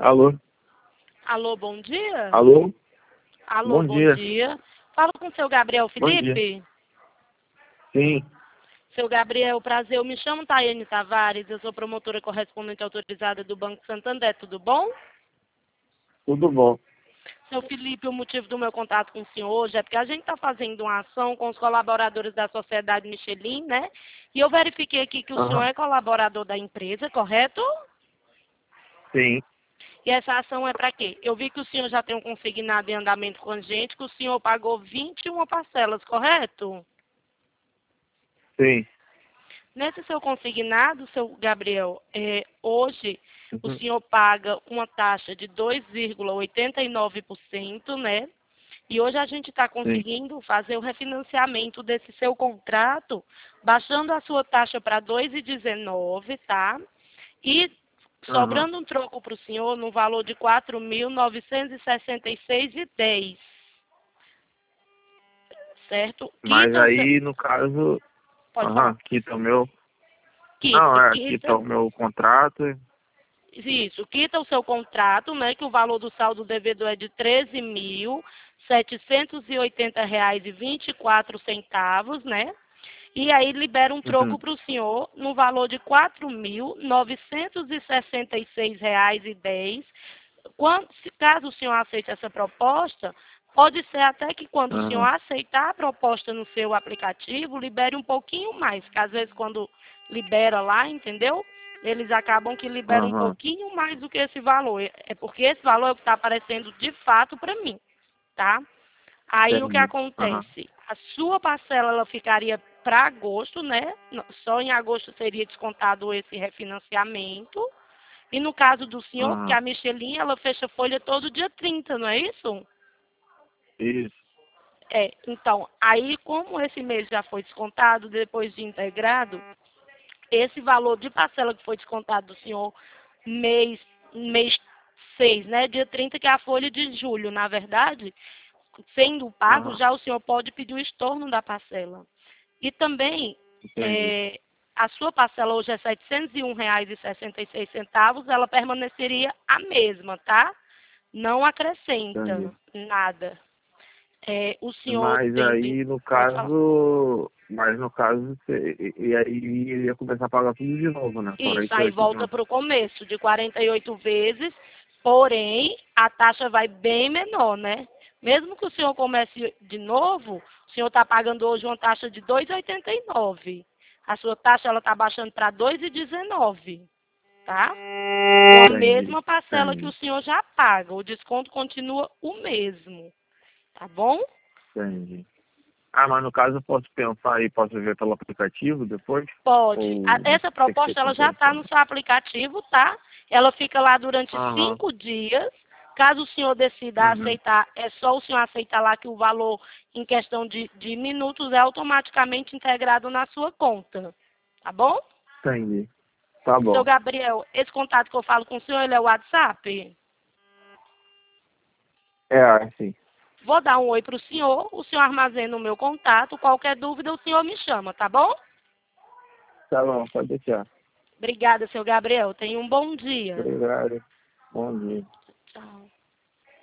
Alô? Alô, bom dia? Alô? Alô, Bom bom dia. dia. Falo com o seu Gabriel Bom dia. Felipe. Sim, Seu Gabriel, prazer, eu me chamo Tayane Tavares, eu sou promotora correspondente autorizada do Banco Santander, tudo bom? tudo bom. Seu Felipe, o motivo do meu contato com o senhor hoje é porque a gente está fazendo uma ação com os colaboradores da Sociedade Michelin, né? E eu verifiquei aqui que o senhor Aham. é colaborador da empresa, correto? Sim, E essa ação é para quê? Eu vi que o senhor já tem um consignado em andamento com a gente, que o senhor pagou 21 parcelas, correto? sim. Nesse seu consignado, seu Gabriel, hoje o Uhum. senhor paga uma taxa de 2,89%, né? E hoje a gente está Sim. conseguindo fazer o refinanciamento desse seu contrato, baixando a sua taxa para 2,19, tá? E Aham. sobrando um troco para o senhor no valor de 4.966,10, certo? Mas Quita o seu... aí, no caso, Pode falar. aham, quita o meu. Não, Quita, quita quita. o meu contrato. Isso, quita o seu contrato, né, que o valor do saldo devedor é de R$ 13.780,24, né? E aí libera um troco Uhum. para o senhor no valor de R$ 4.966,10. Caso o senhor aceite essa proposta, pode ser até que quando o senhor Aham. aceitar a proposta no seu aplicativo, libere um pouquinho mais, que às vezes quando libera lá, entendeu? Eles acabam que liberam um Aham. pouquinho mais do que esse valor. É porque esse valor é o que está aparecendo de fato para mim, tá? Aí o que Entendi. Aham. acontece? A sua parcela ela ficaria para agosto, né? Só em agosto seria descontado esse refinanciamento. E no caso do senhor, que Aham. a Michelin, ela fecha folha todo dia 30, não é isso? Isso. Então, aí como esse mês já foi descontado, depois de integrado, esse valor de parcela que foi descontado do senhor mês, mês 6, né? Dia 30, que é a folha de julho, na verdade, sendo pago, Aham. já o senhor pode pedir o estorno da parcela. E também, Entendi. a sua parcela hoje é R$ 701,66, ela permaneceria a mesma, tá? Não Entendi. acrescenta nada. O senhor Mas tendo... aí, no Pode falar. caso. Mas no caso, e aí ele ia começar a pagar tudo de novo, né? Isso, aí 48 de volta novo. para o começo, de 48 vezes, porém, a taxa vai bem menor, né? Mesmo que o senhor comece de novo, o senhor está pagando hoje uma taxa de 2,89. A sua taxa ela está baixando para 2,19, tá? Com a Entendi. mesma parcela que o Entendi. senhor já paga. O desconto continua o mesmo, tá bom? Entendi. Ah, mas no caso eu posso pensar e posso ver pelo aplicativo depois? Pode. Ou Essa tem que ser proposta ela com já está no telefone? seu aplicativo, tá? Ela fica lá durante Aham. 5 dias. Caso o senhor decida Uhum. aceitar, é só o senhor aceitar lá que o valor em questão de minutos é automaticamente integrado na sua conta. Tá bom? Entendi. Tá Seu bom. Gabriel, esse contato que eu falo com o senhor, ele é o WhatsApp? É, assim. Vou dar um oi para o senhor armazena o meu contato. Qualquer dúvida, o senhor me chama, tá bom? Tá bom, pode deixar. Obrigada, seu Gabriel. Tenha um bom dia. Obrigado. Bom dia.